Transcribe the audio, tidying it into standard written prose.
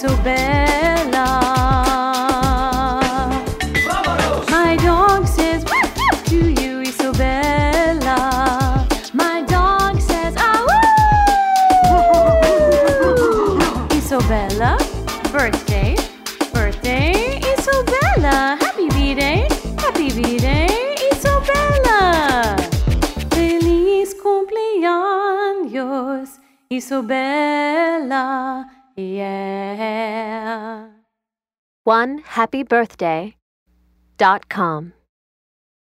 Isobella. My dog says woof woof to you, Isobella. My dog says ah woo. Isobella, birthday, birthday, Isobella. Happy B-Day, Isobella. Feliz cumpleaños, Isobella. Yeah. OneHappyBirthday.com